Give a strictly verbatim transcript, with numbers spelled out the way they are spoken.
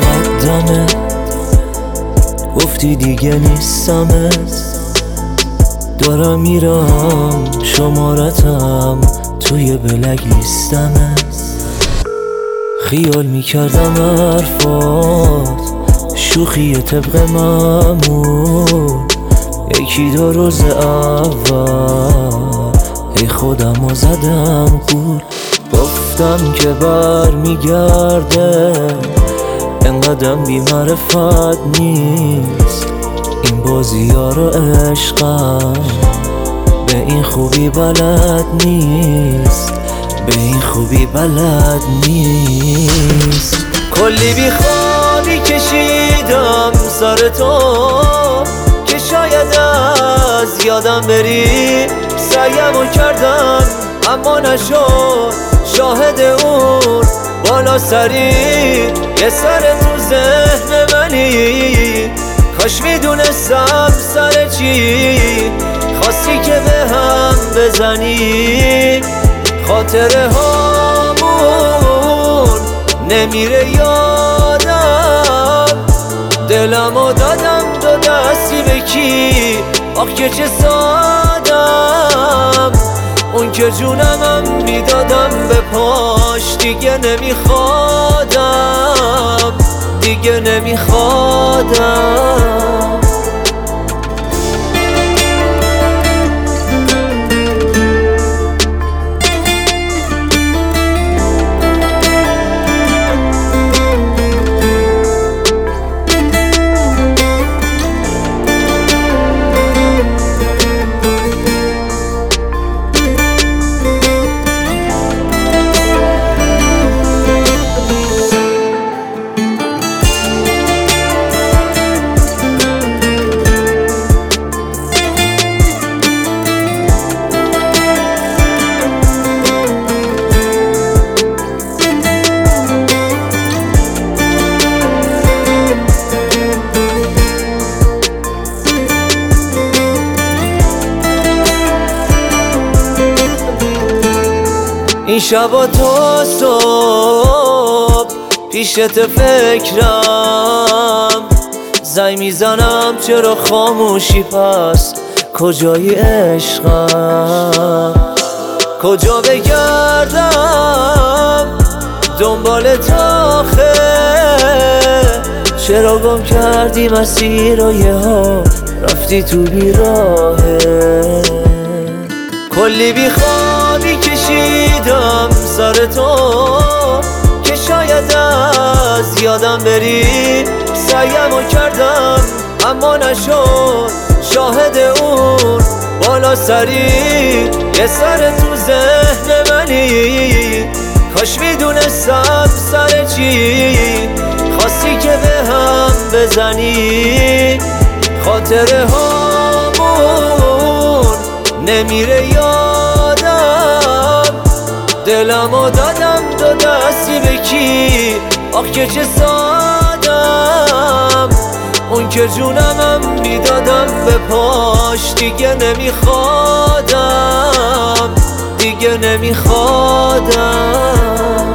اومد دمت، گفتی دیگه نیستمت، دارم میرم شمارتم توی بلک لیستمت. خیال میکردم حرفات شوخی طبق معمول، یکی دو روز اول ای خودم رو زدم گول. گفتم که بر میگرده انقدرم بی معرفت نیست، این بازی ها رو عشقم به این خوبی بلد نیست، به این خوبی بلد نیست. کلی بی خوابی کشیدم سر تو که شاید از یادم بری، سعیمو کردم اما نشد، شاهد اون بالا سری یه سر تو ذهن منی. کاش میدونستم سر چی خواستی که به هم بزنی. خاطره هامون نمیره یادم، دلمو دادم دو دستی به کی، آخ که چه سادم. اون که جونمم میدادم به پاش، دیگه نمیخوادم، دیگه نمیخوادم. این شبا تا صبح پیشت فکرم، زنگ میزنم چرا خاموشی، پس کجایی عشقم؟ کجا بگردم دنبالت آخه؟ چرا گم کردی مسیر و یه ها رفتی تو بیراهه؟ کلی بی خوابی کشیدم سر تو که شاید از یادم بری، سعیمو کردم اما نشد، شاهد اون بالا سری یه سر تو ذهن منی. کاش میدونستم سر چی خواستی که به هم بزنی. خاطره هامون نمیره یادم، دلمو دادم دو دستی به کی، آخ که چه سادم. اون که جونمم میدادم به پاش، دیگه نمیخوادم، دیگه نمیخوادم.